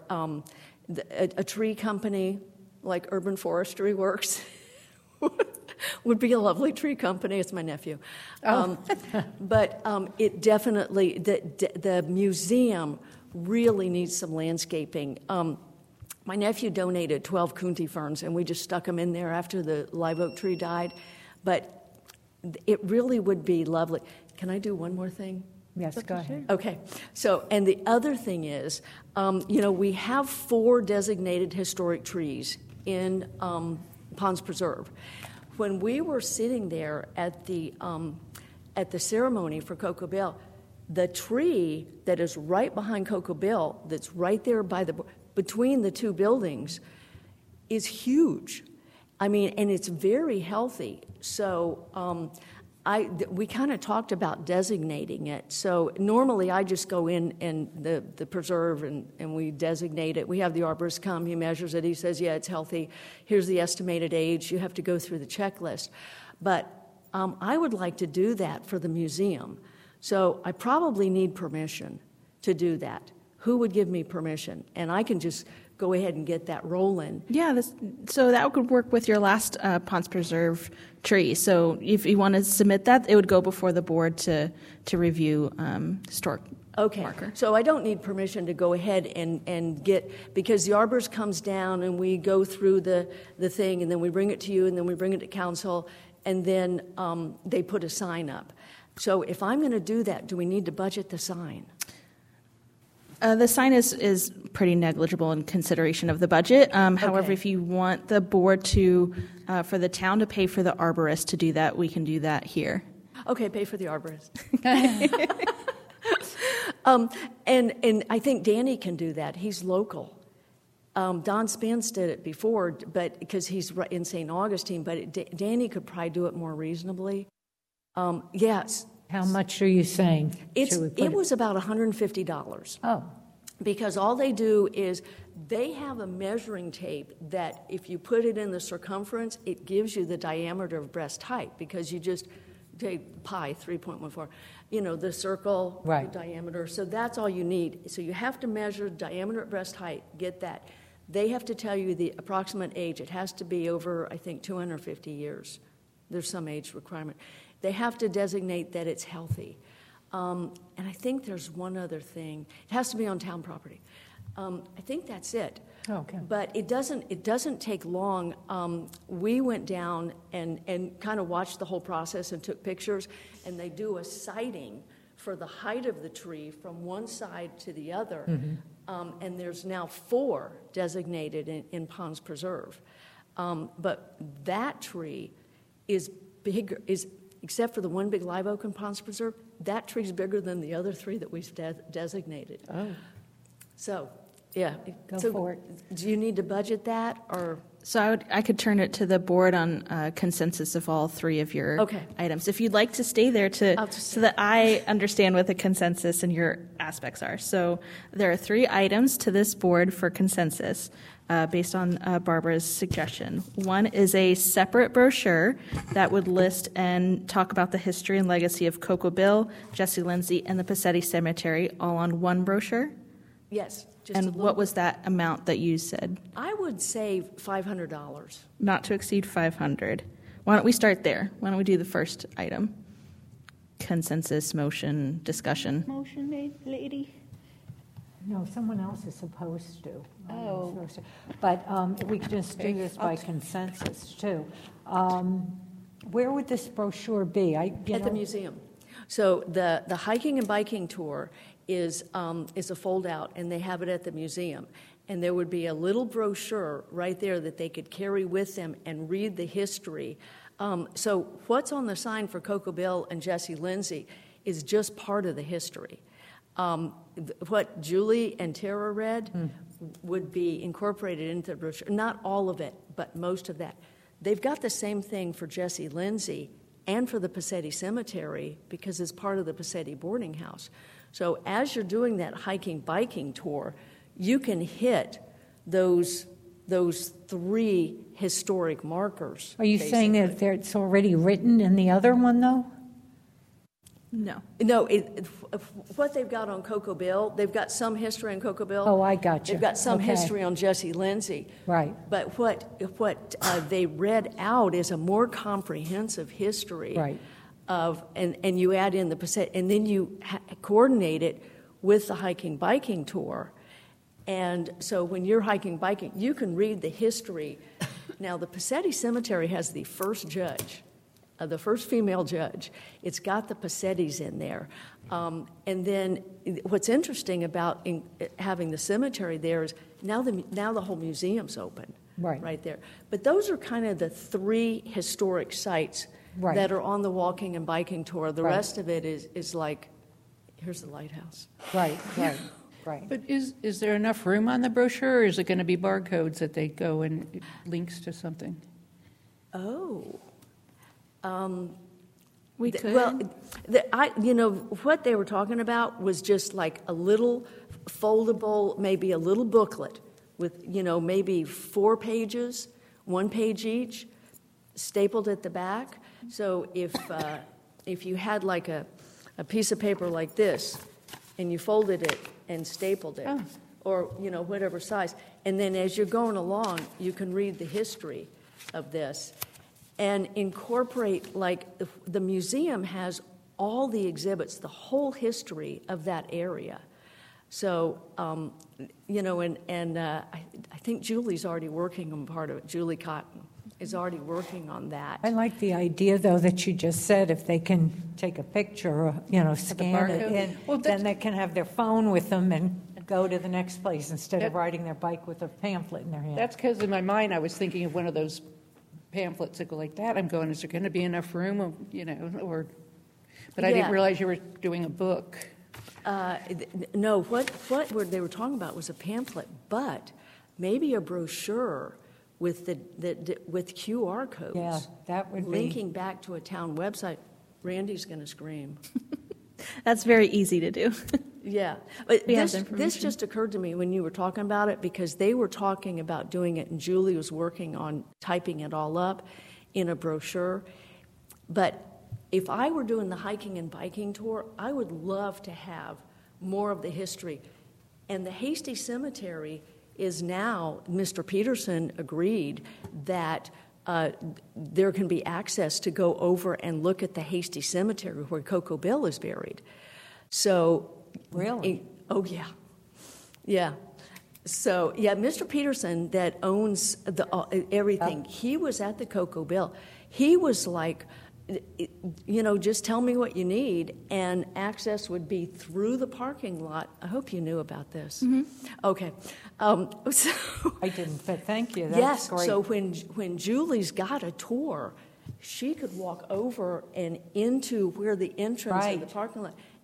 a tree company like Urban Forestry Works would be a lovely tree company. It's my nephew. But it definitely, the museum really needs some landscaping. My nephew donated 12 Kunti ferns, and we just stuck them in there after the live oak tree died. But it really would be lovely. Can I do one more thing? Yes, go ahead. Okay. So, and the other thing is, we have 4 designated historic trees in Ponds Preserve. When we were sitting there at the ceremony for Cocoa Bill, the tree that is right behind Cocoa Bill, that's right there between the 2 buildings, is huge. I mean, and it's very healthy. So we kind of talked about designating it. So normally I just go in and the preserve and we designate it. We have the arborist come, he measures it, he says, yeah, it's healthy. Here's the estimated age. You have to go through the checklist. But I would like to do that for the museum. So I probably need permission to do that. Who would give me permission? And I can just go ahead and get that rolling. Yeah, so that could work with your last Ponds Preserve tree. So if you want to submit that, it would go before the board to review historic marker. So I don't need permission to go ahead and get, because the arborist comes down and we go through the thing, and then we bring it to you, and then we bring it to council, and then they put a sign up. So if I'm going to do that, do we need to budget the sign? The sign is pretty negligible in consideration of the budget. However, if you want the board for the town to pay for the arborist to do that, we can do that here. Okay, pay for the arborist. And I think Danny can do that. He's local. Don Spence did it before, but because he's in St. Augustine, but Danny could probably do it more reasonably. Yes. How much are you saying? It was about $150. Oh. Because all they do is they have a measuring tape that if you put it in the circumference, it gives you the diameter of breast height, because you just take pi 3.14, the circle, right, the diameter. So that's all you need. So you have to measure diameter at breast height, get that. They have to tell you the approximate age. It has to be over, I think, 250 years. There's some age requirement. They have to designate that it's healthy. And I think there's one other thing. It has to be on town property. I think that's it. Okay. But it doesn't take long. We went down and kind of watched the whole process and took pictures, and they do a sighting for the height of the tree from one side to the other. Mm-hmm. And there's now 4 designated in Ponds Preserve. But that tree is bigger, except for the one big live oak in Ponds Preserve, that tree's bigger than the other 3 that we've designated. Oh. So Yeah. Go for it. Do you need to budget that, or? So I could turn it to the board on consensus of all three of your Okay. items. If you'd like to stay there so that I understand what the consensus and your aspects are. So there are 3 items to this board for consensus based on Barbara's suggestion. One is a separate brochure that would list and talk about the history and legacy of Cocoa Bill, Jesse Lindsay, and the Passetti Cemetery all on one brochure. Yes. And what was that amount that you said? I would say $500. Not to exceed 500. Why don't we start there? Why don't we do the first item? Consensus, motion, discussion. Motion made, lady. No, someone else is supposed to. Oh. But we can just do this by consensus, too. Where would this brochure be? At the museum. So the hiking and biking tour is a fold-out, and they have it at the museum. And there would be a little brochure right there that they could carry with them and read the history. So what's on the sign for Cocoa Bill and Jesse Lindsay is just part of the history. What Julie and Tara read would be incorporated into the brochure. Not all of it, but most of that. They've got the same thing for Jesse Lindsay and for the Passetti Cemetery because it's part of the Passetti boarding house. So as you're doing that hiking, biking tour, you can hit those 3 historic markers. Are you basically. saying that it's already written in the other one, though? No. No, what they've got on Cocoa Bill, they've got some history on Cocoa Bill. Oh, I got you. They've got some Okay. history on Jesse Lindsay. Right. But what they read out is a more comprehensive history. Right. And you add in the Passetti, and then you coordinate it with the hiking biking tour. And so when you're hiking biking, you can read the history. Now the Passetti Cemetery has the first judge, the first female judge. It's got the Passettis in there. And then what's interesting about having the cemetery there is now the whole museum's open. Right there. But those are kind of the 3 historic sites that are on the walking and biking tour. The rest of it is like, here's the lighthouse. Right. But is there enough room on the brochure, or is it going to be barcodes that they go and links to something? Oh. We could. Well, what they were talking about was just like a little foldable, maybe a little booklet with, maybe 4 pages, 1 page each, stapled at the back. So if you had like a piece of paper like this, and you folded it and stapled it, or whatever size, and then as you're going along, you can read the history of this, and incorporate like the museum has all the exhibits, the whole history of that area. So I think Julie's already working on part of it. Julie Cotton is already working on that. I like the idea, though, that you just said if they can take a picture or, scan it in, then they can have their phone with them and go to the next place instead of riding their bike with a pamphlet in their hand. That's because in my mind I was thinking of one of those pamphlets that go like that. I'm going, is there going to be enough room, but I didn't realize you were doing a book. No, what they were talking about was a pamphlet, but maybe a brochure with with QR codes. Yeah, that would be linking back to a town website. Randy's going to scream. That's very easy to do. Yeah, but this just occurred to me when you were talking about it, because they were talking about doing it, and Julie was working on typing it all up in a brochure. But if I were doing the hiking and biking tour, I would love to have more of the history. And the Hasty Cemetery is now, Mr. Peterson agreed that there can be access to go over and look at the Hasty Cemetery where Cocoa Bill is buried. So, really? Oh, yeah. Yeah. So, yeah, Mr. Peterson that owns everything, he was at the Cocoa Bill. He was like, just tell me what you need, and access would be through the parking lot. I hope you knew about this. Mm-hmm. Okay. So I didn't, but thank you. That's great. So when Julie's got a tour, she could walk over and into where the entrance of the parking lot,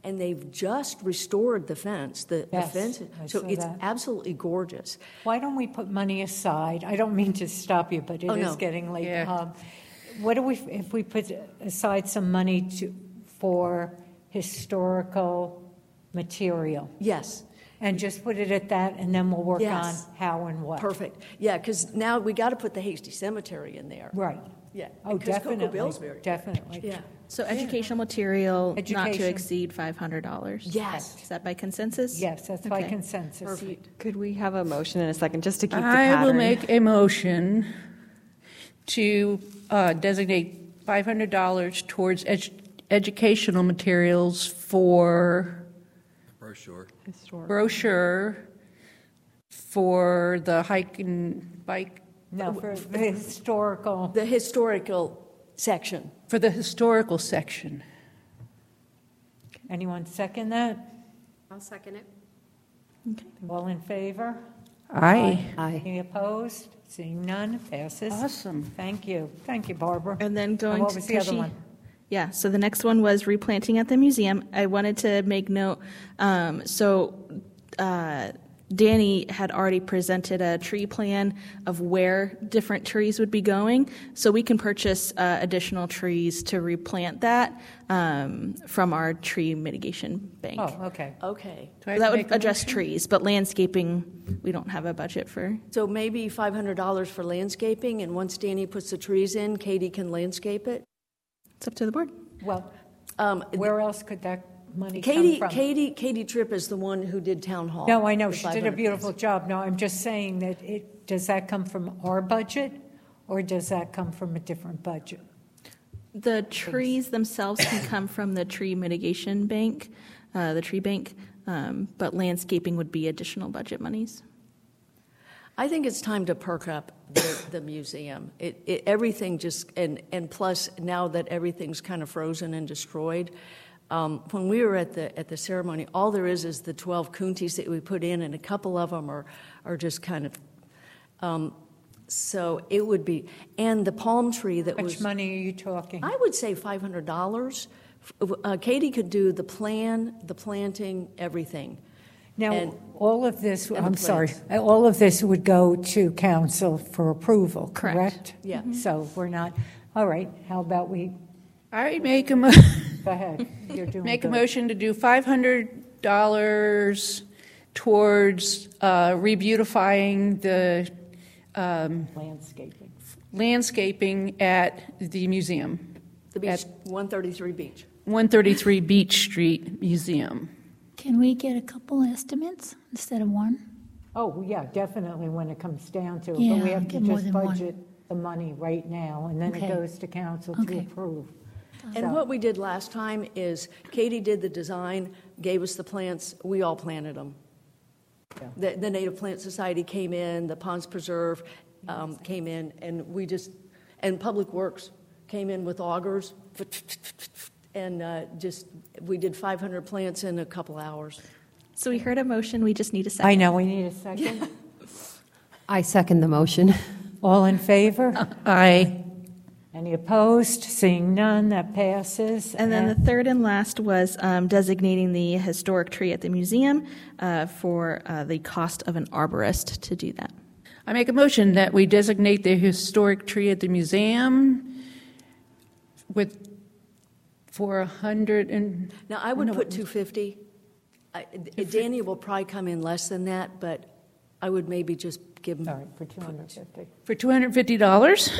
and they've just restored the fence. The Yes, fence, I so saw it's that. absolutely gorgeous. Why don't we put money aside? I don't mean to stop you, but it Oh, is no. getting late. Yeah. What do we, if we put aside some money for historical material? Yes. And just put it at that, and then we'll work on Yes. how and what. Perfect. Yeah, because now we got to put the Hasty Cemetery in there. Right. Yeah. Oh, because Cocoa definitely, Bill's very good. definitely. Yeah. So educational material not to Education. exceed $500. Yes. Is that by consensus? Yes, that's by Okay. consensus. Perfect. Could we have a motion in a second, just to keep the I pattern? will make a motion to designate $500 towards educational materials for brochure for the hike and bike, No, for the historical. The historical section. for the historical section. Anyone second that? I'll second it. All in favor? Aye. Any opposed? Seeing none, passes. Awesome. Thank you. Thank you, Barbara. And then going what to was the other Tushy. one? Yeah, so the next one was replanting at the museum. I wanted to make note, Danny had already presented a tree plan of where different trees would be going, so we can purchase additional trees to replant that from our tree mitigation bank. Oh, okay. Okay. Do I So have that to would make a address motion? trees, but landscaping, we don't have a budget for. So maybe $500 for landscaping, and once Danny puts the trees in, Katie can landscape it? It's up to the board. Well, where else could that money Katie, come from? Katie Tripp is the one who did Town Hall. No, I know, for she did a 500 beautiful kids. job. No, I'm just saying that does that come from our budget, or does that come from a different budget? The trees themselves can come from the tree mitigation bank, the tree bank, but landscaping would be additional budget monies. I think it's time to perk up the museum. Everything just, and plus now that everything's kind of frozen and destroyed, when we were at the ceremony, all there is the 12 kuntis that we put in, and a couple of them are just kind of, so it would be, and the palm tree that How was. much money are you talking? I would say $500. Katie could do the plan, the planting, everything. Now, And- all of this, and the I'm sorry, plants. all of this would go to council for approval, Correct. correct? Yeah. So we're not, all right, how about we, I make a go ahead, you're doing Make a good. motion to do $500 towards rebeautifying the Landscaping. landscaping at the museum, The beach, At- 133 Beach. 133 Beach Street Museum. Can we get a couple estimates instead of one? Oh, yeah, definitely when it comes down to it. But Yeah, we have to get more just than one. budget the money right now, and then it Okay. goes to council to Okay. approve. And what we did last time is Katie did the design, gave us the plants, we all planted them. Yeah. The Native Plant Society came in, the Ponds Preserve came in, and and Public Works came in with augers, and we did 500 plants in a couple hours. So we heard a motion, we just need a second. I know, we need a second. I second the motion. All in favor? Aye. Any opposed? Seeing none, that passes. And then the third and last was designating the historic tree at the museum for the cost of an arborist to do that. I make a motion that we designate the historic tree at the museum for 100 and. Now, I would No, put 250. Danny will probably come in less than that, but I would maybe just give him. All right, for 250, For $250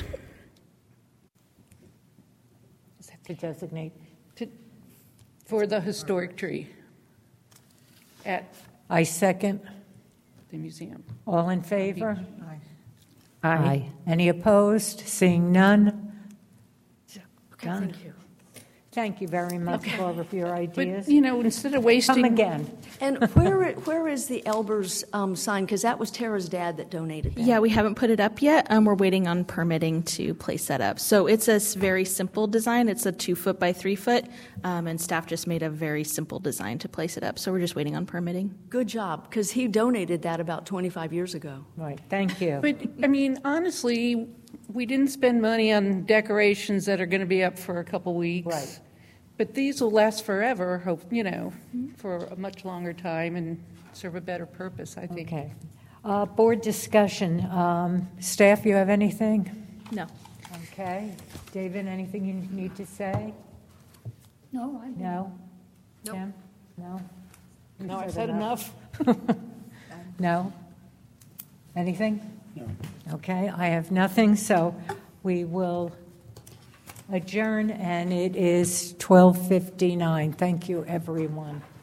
to designate. for the historic tree at I second. the museum. All in favor? Aye. Any opposed? Seeing none? Okay, Done. thank you. Thank you very much, Barbara, for your ideas. But, you know, instead of wasting. Come again. And where is the Elbers sign? Because that was Tara's dad that donated that. Yeah, we haven't put it up yet. We're waiting on permitting to place that up. So it's a very simple design. It's a 2 foot by 3 foot, and staff just made a very simple design to place it up. So we're just waiting on permitting. Good job, because he donated that about 25 years ago. Right, thank you. But, I mean, honestly, we didn't spend money on decorations that are going to be up for a couple weeks. Right. But these will last forever, hope, for a much longer time and serve a better purpose, I think. Okay. Board discussion. Staff, you have anything? No. Okay. David, anything you need to say? No, No? Tim? No? No, I've said enough. No? Anything? No. Okay, I have nothing, so we will adjourn, and it is 12:59. Thank you, everyone.